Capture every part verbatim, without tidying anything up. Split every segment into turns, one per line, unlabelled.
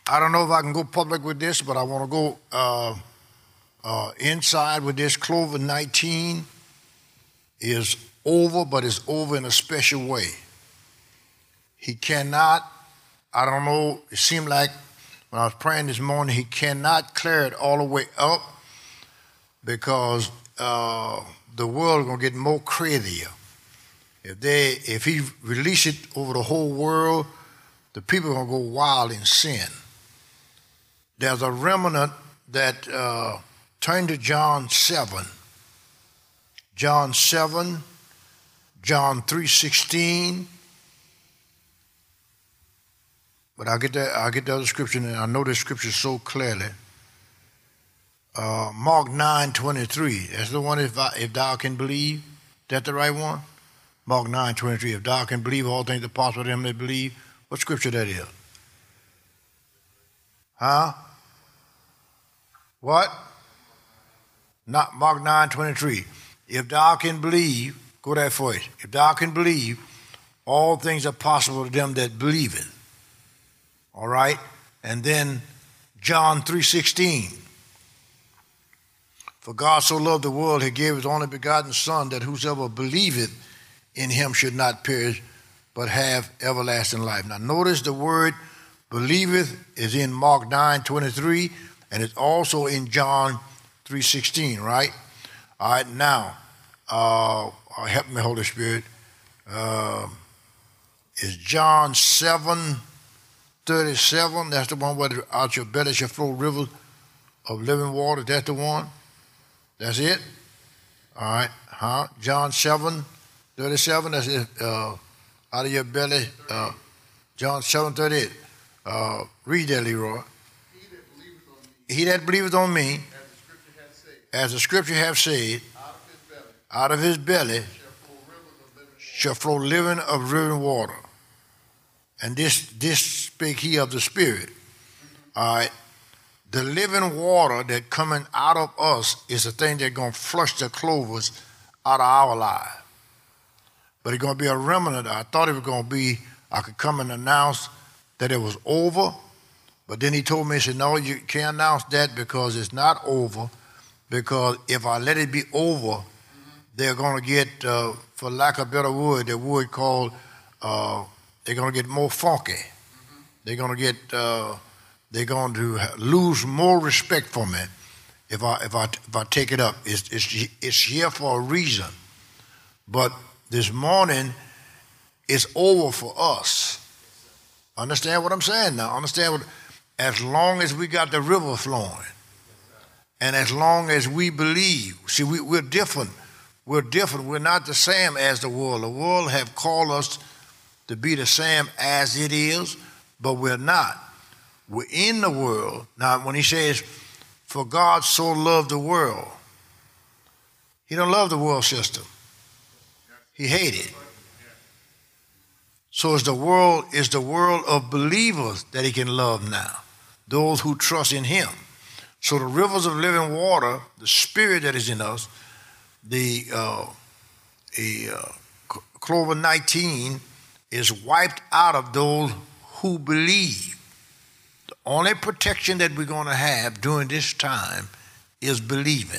I don't know if I can go public with this, but I want to go uh, uh, inside with this. COVID nineteen is over, but it's over in a special way. He cannot, I don't know, it seemed like when I was praying this morning, he cannot clear it all the way up because uh, the world is going to get more crazier. If they, if he release it over the whole world, the people are going to go wild in sin. There's a remnant that uh, turn to John seven. John seven, John three sixteen. But I'll get that, I'll get the other scripture, and I know this scripture so clearly. Uh, Mark nine twenty-three. That's the one, if, I, if thou can believe. That the right one? Mark nine twenty-three. If thou can believe, all things are possible to them that believe. What scripture that is? Huh? What? Not Mark nine twenty-three. If thou can believe, go that first. If thou can believe, all things are possible to them that believe it. All right? And then John three sixteen. For God so loved the world, he gave his only begotten Son, that whosoever believeth in him should not perish, but have everlasting life. Now notice the word believeth is in Mark nine twenty-three, and it's also in John three sixteen, right? All right, now, uh, help me, Holy Spirit. Uh, is John seven thirty-seven? That's the one where out your belly shall flow rivers of living water. That's the one? That's it? All right, huh? John seven thirty-seven, that's it. Uh, out of your belly, uh, John seven thirty-eight. Uh, read that, Leroy. He that believeth on me, he that believeth on me, as the scripture hath said, out of his belly, out of his belly shall flow living of living water. And this this spake he of the Spirit. Mm-hmm. All right. The living water that coming out of us is the thing that's going to flush the clovers out of our life. But it's going to be a remnant. I thought it was going to be, I could come and announce that it was over. But then he told me, he said, no, you can't announce that because it's not over. Because if I let it be over, mm-hmm. they're going to get, uh, for lack of better word, the word called, uh, they're going to get more funky. Mm-hmm. They're going to get, uh, they're going to lose more respect for me if I if I if I take it up. It's it's it's here for a reason. But this morning, it's over for us. Understand what I'm saying now? Understand what? As long as we got the river flowing, and as long as we believe, see, we, we're different. We're different. We're not the same as the world. The world have called us to be the same as it is, but we're not. We're in the world. Now, when he says, for God so loved the world, he don't love the world system. He hated it. So it's the world, it's the world of believers that he can love now, those who trust in him. So the rivers of living water, the spirit that is in us, the, uh, the uh, COVID nineteen is wiped out of those who believe. The only protection that we're going to have during this time is believing.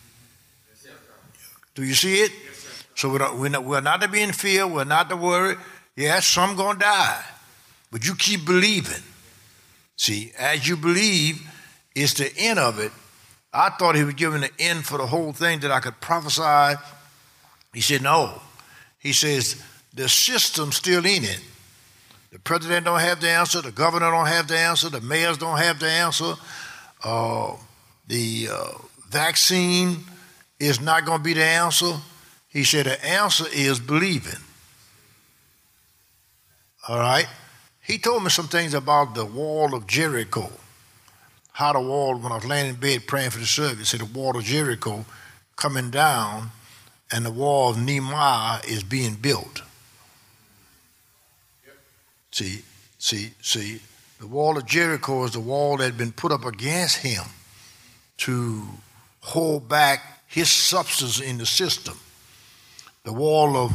Do you see it? So we're not, we're, not, we're not to be in fear. We're not to worry. Yes, some going to die. But you keep believing. See, as you believe, it's the end of it. I thought he was giving the end for the whole thing that I could prophesy. He said, no. He says, the system's still in it. The president don't have the answer. The governor don't have the answer. The mayors don't have the answer. Uh, the uh, vaccine is not going to be the answer. He said the answer is believing. All right? He told me some things about the wall of Jericho. How the wall, when I was laying in bed praying for the service, he said the wall of Jericho coming down and the wall of Nehemiah is being built. See, see, see, the wall of Jericho is the wall that had been put up against him to hold back his substance in the system. The wall of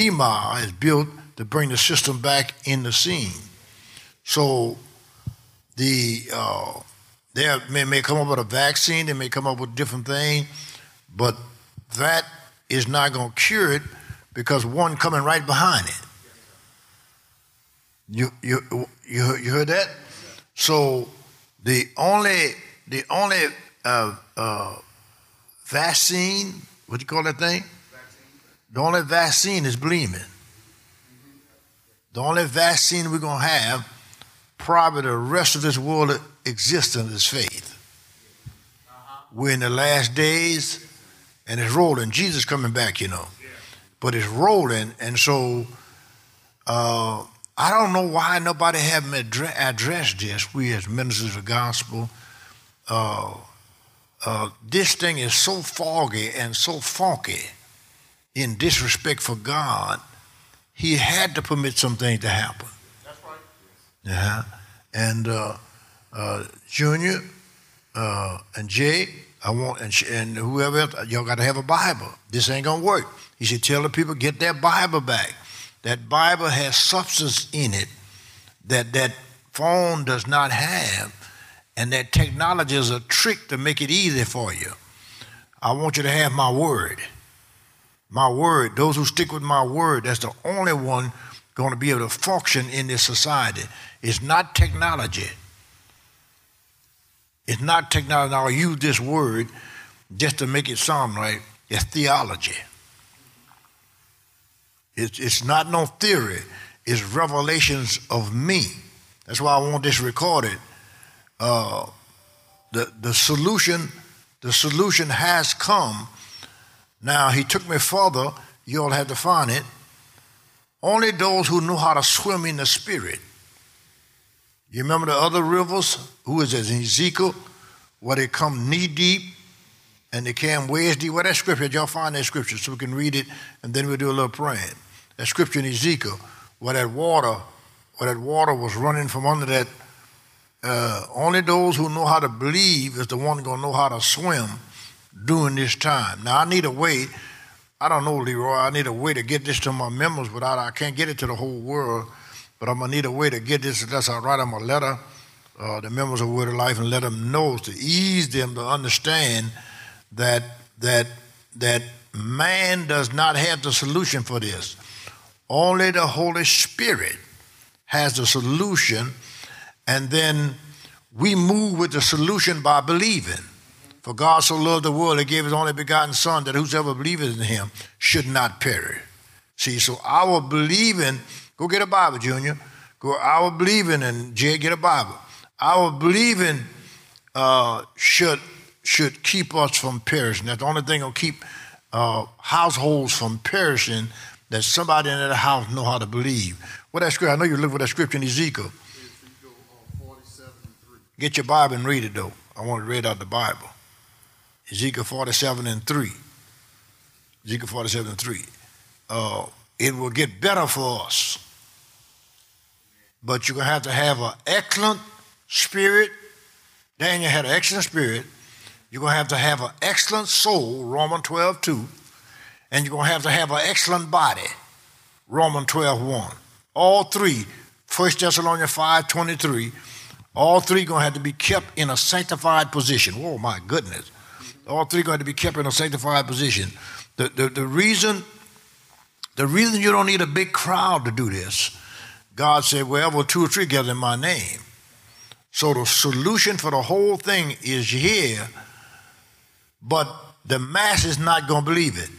Nehemiah is built to bring the system back in the scene. So the uh, they may, may come up with a vaccine, they may come up with different things, but that is not going to cure it because one coming right behind it. You you you you heard that? So the only the only uh, uh, vaccine, what do you call that thing? The only vaccine is believing. The only vaccine we're going to have, probably the rest of this world existence, is faith. We're in the last days, and it's rolling. Jesus coming back, you know. But it's rolling, and so uh, I don't know why nobody haven't address, addressed this, we as ministers of the gospel. Uh, uh, this thing is so foggy and so funky in disrespect for God, he had to permit some things to happen.
That's right.
Yeah. And uh, uh, Junior uh, and Jay, I want, and, and whoever else, y'all got to have a Bible. This ain't going to work. He should tell the people, get their Bible back. That Bible has substance in it that that phone does not have, and that technology is a trick to make it easy for you. I want you to have my word. My word, those who stick with my word, that's the only one going to be able to function in this society. It's not technology. It's not technology. I'll use this word just to make it sound right. It's theology. It's, it's not no theory. It's revelations of me. That's why I want this recorded. Uh, the the solution, the solution has come. Now, he took me further. You all have to find it. Only those who know how to swim in the Spirit. You remember the other rivers? Who is it? In Ezekiel, where they come knee deep and they came waist deep. Where that scripture? Y'all find that scripture so we can read it, and then we'll do a little praying. That scripture in Ezekiel, where that water, where that water was running from under that. Uh, only those who know how to believe is the one going to know how to swim during this time. Now, I need a way, I don't know, Leroy, I need a way to get this to my members without, I can't get it to the whole world, but I'm going to need a way to get this. That's I write them a letter, uh, the members of Word of Life, and let them know, to ease them to understand that, that, that man does not have the solution for this. Only the Holy Spirit has the solution, and then we move with the solution by believing. For God so loved the world, he gave his only begotten Son, that whosoever believeth in him should not perish. See, so our believing, go get a Bible, Junior. Go, our believing, and Jay, get a Bible. Our believing uh, should should keep us from perishing. That's the only thing that will keep uh, households from perishing, that somebody in that house know how to believe. What that scripture? I know you look for that scripture in Ezekiel.
Ezekiel forty-seven and three.
Get your Bible and read it, though. I want to read out the Bible. Ezekiel forty-seven and three. Ezekiel forty-seven and three. Uh, it will get better for us. But you're going to have to have an excellent spirit. Daniel had an excellent spirit. You're going to have to have an excellent soul, Romans twelve two. And you're going to have to have an excellent body, Romans twelve one. All three, First Thessalonians five twenty-three, all three going to have to be kept in a sanctified position. Oh, my goodness. All three going to be kept in a sanctified position. The, the, the, reason, the reason you don't need a big crowd to do this, God said, wherever two or three gather in my name. So the solution for the whole thing is here, but the mass is not going to believe it.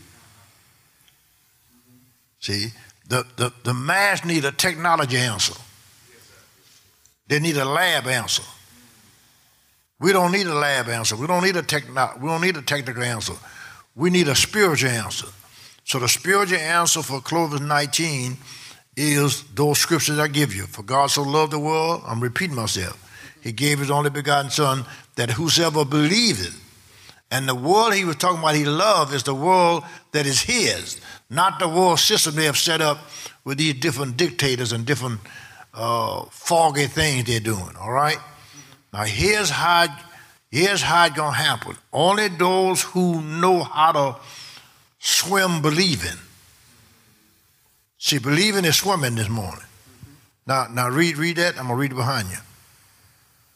See, the, the, the mass need a technology answer. They need a lab answer. We don't need a lab answer. We don't need a techno- we don't need a technical answer. We need a spiritual answer. So the spiritual answer for COVID nineteen is those scriptures I give you. For God so loved the world, I'm repeating myself, he gave his only begotten Son, that whosoever believeth. And the world he was talking about he loved is the world that is his, not the world system they have set up with these different dictators and different uh, foggy things they're doing, all right? Now, here's how, here's how it's going to happen. Only those who know how to swim believing. See, believing is swimming this morning. Now, now read, read that. I'm going to read it behind you.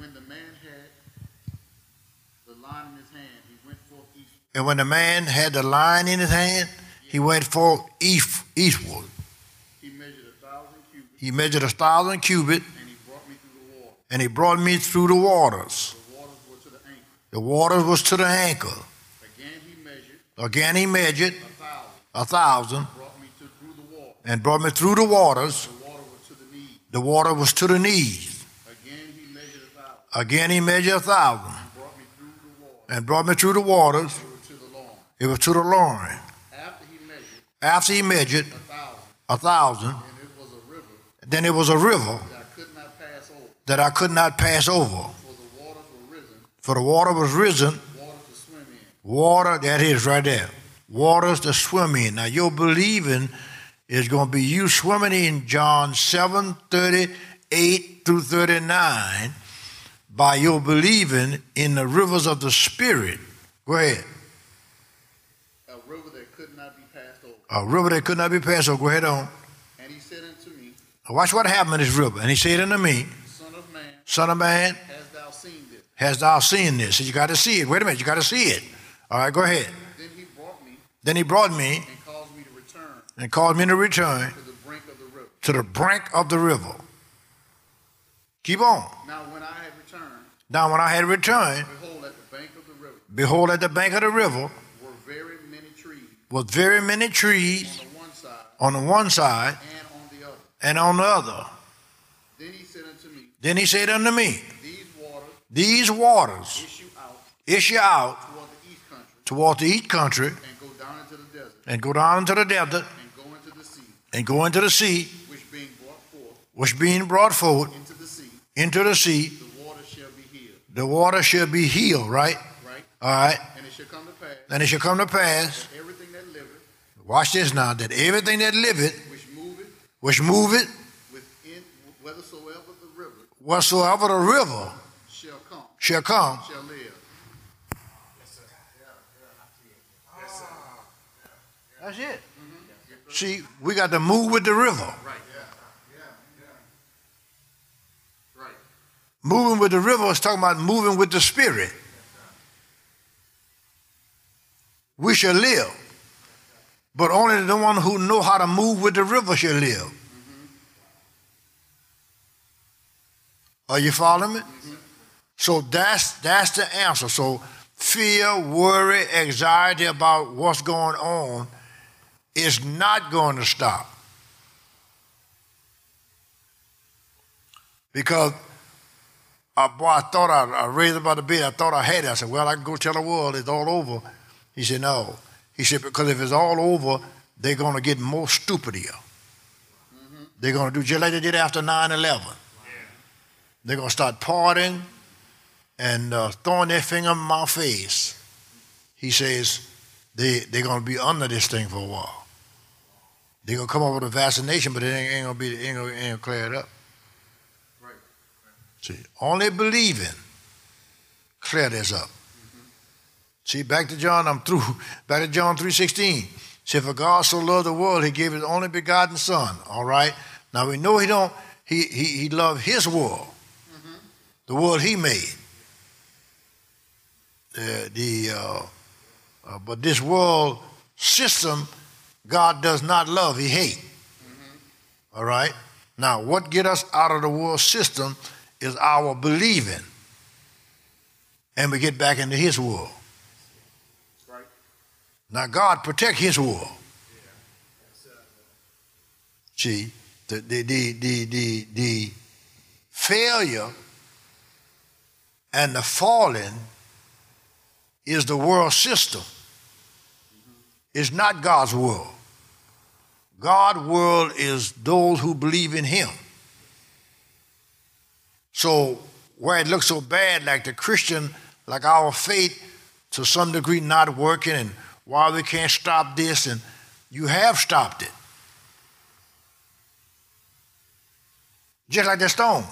when the man had the line in his hand, he went forth eastward.
And when the man had the line in his hand, he went forth east, eastward.
He measured a thousand cubits.
He measured a thousand cubits,
And he brought me through the water.
and he brought me through the waters.
The waters were to the ankle.
The waters was to the ankle.
Again he measured
Again he measured
a thousand.
a thousand,
Brought me to through the water.
and brought me through the waters.
The water was to the knees.
The water was to the knees.
Again he measured a thousand.
Again he measured a thousand,
And brought me through the water.
and brought me through the waters.
They were to the lawn.
It was to the loin.
After he measured
After he measured
a thousand,
a thousand,
and it was a river
then it was a river
that I could not pass over.
that I could not pass over.
For the waters were risen,
For the water was risen,
water to swim in.
water, that is right there, waters to swim in. Now your believing is going to be you swimming in John seven, thirty-eight through thirty-nine by your believing in the rivers of the Spirit. Go ahead.
A river that could not be passed over.
A river that could not be passed over. Go ahead on.
And he said unto me,
Watch what happened in this river. And he said unto me,
Son of man,
Son of man,
hast thou seen this?
hast thou seen this? So you got to see it. Wait a minute, you got to see it. All right, go ahead.
Then he brought me
Then he brought me
and caused me to return
and caused me to return
to the brink of the river.
to the brink of the river. Keep on.
Now when I had returned,
Now when I had returned,
behold, at the bank of the river
behold, at the bank of the river
were very many trees
was very many trees
on the one side
on the one side
and on the other.
and on the other.
Then he said unto me,
Then he said unto me,
These waters
These waters
issue out
issue out
toward the east country
toward the east country
and go down into the desert
and go down into the desert
and go into the sea,
and go into the sea,
which being brought forth
which being brought forth
into the sea,
into the sea,
the water shall be healed.
the water shall be healed, right?
Right?
All right.
And it shall come to pass
And it shall come to pass,
that everything that liveth,
watch this now, that everything that liveth,
which moveth
which moveth,
within whithersoever the river
whatsoever the river
shall come,
shall come,
shall live.
that's it. See, we got to move with the river.
Right. Right.
Moving with the river is talking about moving with the Spirit. We shall live. But only the one who know how to move with the river shall live.
Mm-hmm.
Are you following me?
Mm-hmm.
So that's that's the answer. So fear, worry, anxiety about what's going on is not going to stop. Because uh, boy, I thought I, I raised about the bed. I thought I had it. I said, well, I can go tell the world it's all over. He said, no. He said, because if it's all over, they're going to get more stupid here. Mm-hmm. They're going to do just like they did after nine eleven. Yeah. They're going to start partying and uh, throwing their finger in my face. He says they, they're going to be under this thing for a while. They're going to come up with a vaccination, but it ain't, ain't going to be ain't gonna, ain't gonna clear it up.
Right. Right.
See, only believing clear this up. Mm-hmm. See, back to John, I'm through. Back to John three sixteen. See, for God so loved the world, he gave his only begotten son. All right? Now we know he don't, he he, he loved his world, mm-hmm. the world he made. The, the uh, uh, but this world system, God does not love, he hates. Mm-hmm. All right? Now, what get us out of the world system is our believing. And we get back into his world.
Right.
Now, God protect his world.
Yeah.
See, the, the, the, the, the, the failure and the falling is the world system. It's not God's world. God's world is those who believe in him. So where it looks so bad, like the Christian, like our faith to some degree not working and why we can't stop this, and you have stopped it. Just like the stone.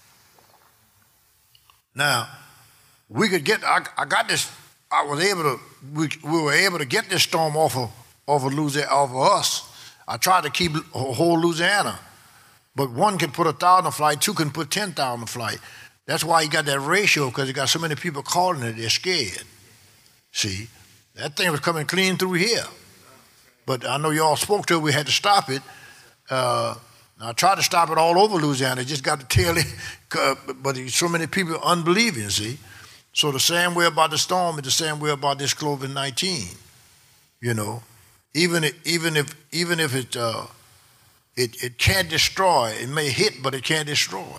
Now, we could get, I, I got this, I was able to, we, we were able to get this storm off of, off of Louisiana, off of us. I tried to keep whole Louisiana. But one can put a thousand flight, two can put ten thousand flight. That's why you got that ratio, because you got so many people calling it, they're scared. See, that thing was coming clean through here. But I know y'all spoke to it, we had to stop it. Uh, I tried to stop it all over Louisiana, just got to tell it, but so many people are unbelieving, see. So the same way about the storm is the same way about this COVID nineteen, you know. Even if, even if, even if it, uh, it, it can't destroy, it may hit, but it can't destroy.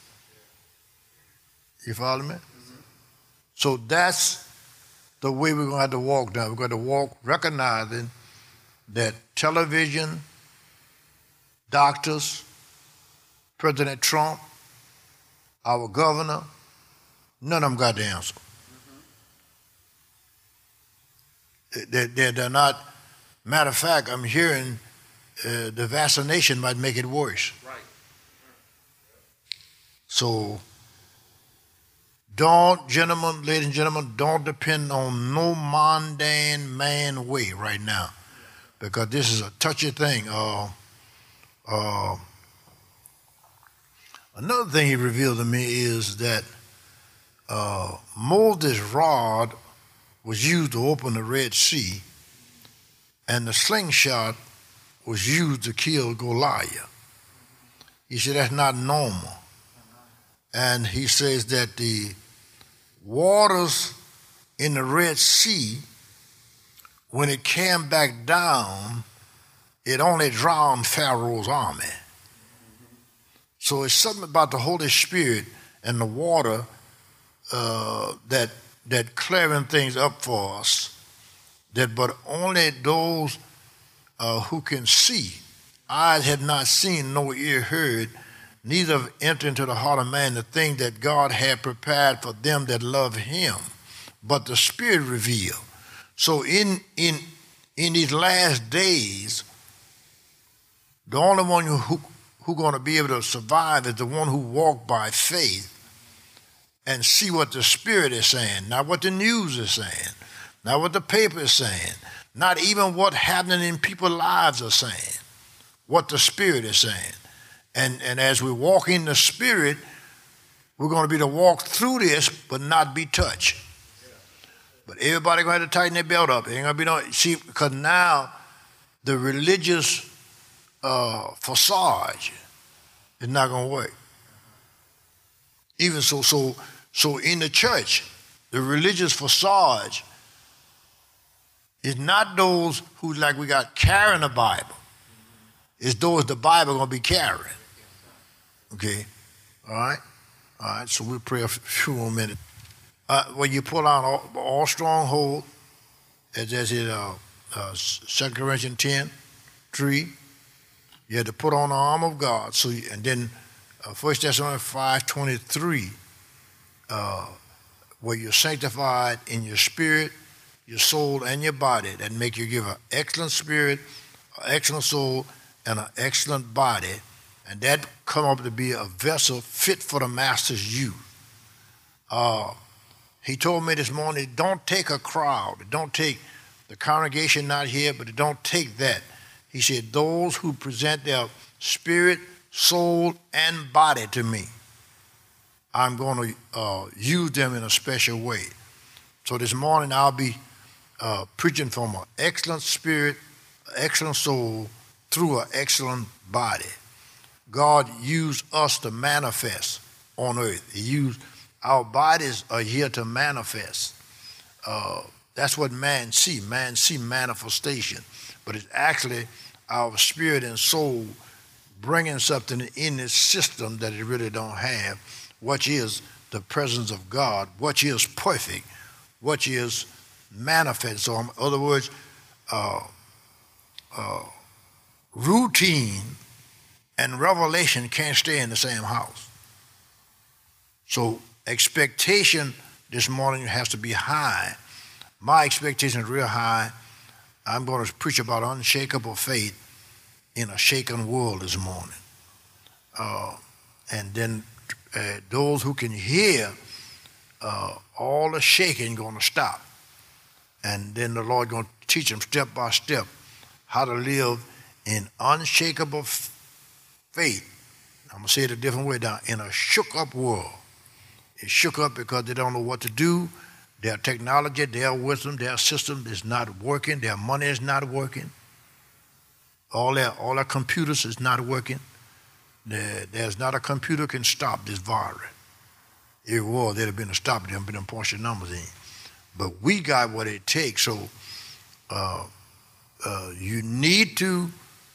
You follow me? Mm-hmm. So that's the way we're going to have to walk now. We're going to walk recognizing that television, doctors, President Trump, our governor, none of them got the answer. Mm-hmm. They, they, they're not, matter of fact, I'm hearing uh, the vaccination might make it worse.
Right.
So don't, gentlemen, ladies and gentlemen, don't depend on no mundane man way right now, because this is a touchy thing. Uh, uh, another thing he revealed to me is that uh, Moses' rod was used to open the Red Sea, and the slingshot was used to kill Goliath. He said that's not normal. And he says that the waters in the Red Sea, when it came back down, it only drowned Pharaoh's army. So it's something about the Holy Spirit and the water uh, that that clearing things up for us, that but only those uh, who can see, eyes had not seen, no ear heard, neither have entered into the heart of man the thing that God had prepared for them that love him, but the Spirit revealed. So in in in these last days, the only one who who going to be able to survive is the one who walked by faith and see what the Spirit is saying, not what the news is saying, not what the paper is saying, not even what happening in people's lives are saying, what the Spirit is saying. And, and as we walk in the Spirit, we're going to be to walk through this, but not be touched. But everybody going to have to tighten their belt up. It ain't going to be no, see, because now the religious uh, facade is not going to work. Even so, so, so in the church, the religious facade is not those who, like we got carrying the Bible. It's those the Bible going to be carrying. Okay? All right? All right, so we'll pray a few more minutes. Uh, when you pull out all, all stronghold, as as in uh, uh, Second Corinthians ten, three, you had to put on the armor of God. So, you, and then uh, First Thessalonians five, twenty-three, uh, where you're sanctified in your spirit, your soul, and your body, that make you give an excellent spirit, an excellent soul, and an excellent body, and that come up to be a vessel fit for the master's use. Uh, he told me this morning, don't take a crowd, don't take the congregation not here, but don't take that. He said, those who present their spirit, soul, and body to me, I'm going to uh, use them in a special way. So this morning I'll be uh, preaching from an excellent spirit, excellent soul, through an excellent body. God used us to manifest on earth. He used our bodies are here to manifest. Uh, that's what man see. Man see manifestation, but it's actually our spirit and soul bringing something in this system that it really don't have, which is the presence of God, which is perfect, which is manifest. So in other words, uh, uh, routine and revelation can't stay in the same house. So expectation this morning has to be high. My expectation is real high. I'm going to preach about unshakable faith in a shaken world this morning. Uh, and then uh, those who can hear, uh, all the shaking going to stop. And then the Lord going to teach them step by step how to live in unshakable f- faith. I'm going to say it a different way now. In a shook up world, is shook up because they don't know what to do. Their technology, their wisdom, their system is not working. Their money is not working. All their, all their computers is not working. There, there's not a computer can stop this virus. If it was, there'd have been a stop. There'd have been a bunch of numbers in. But we got what it takes. So uh, uh, you need to,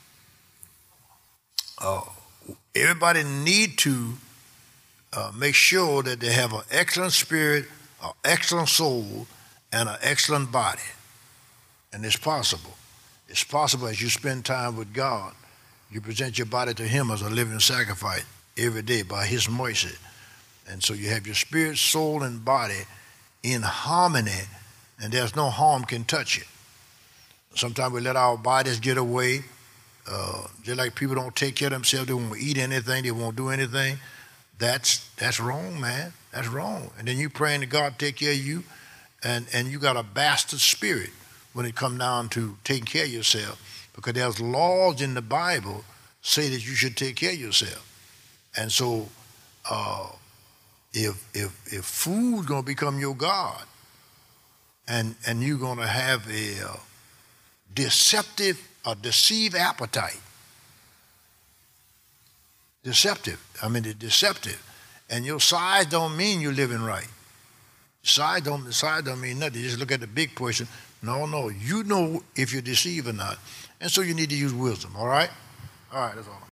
uh, everybody need to uh, make sure that they have an excellent spirit, an excellent soul, and an excellent body. And it's possible. It's possible as you spend time with God, you present your body to Him as a living sacrifice every day by His mercy. And so you have your spirit, soul, and body in harmony, and there's no harm can touch it. Sometimes we let our bodies get away, uh, just like people don't take care of themselves. They won't eat anything. They won't do anything. That's that's wrong, man. That's wrong. And then you praying to God to take care of you, and, and you got a bastard spirit when it comes down to taking care of yourself, because there's laws in the Bible say that you should take care of yourself. And so uh, if if if food's gonna become your God, and and you're gonna have a uh, deceptive, a deceived appetite, deceptive. I mean, it's deceptive, and your size don't mean you're living right. Size don't size don't mean nothing. You just look at the big person. No, no, you know if you're deceived or not, and so you need to use wisdom. All right, all right, that's all.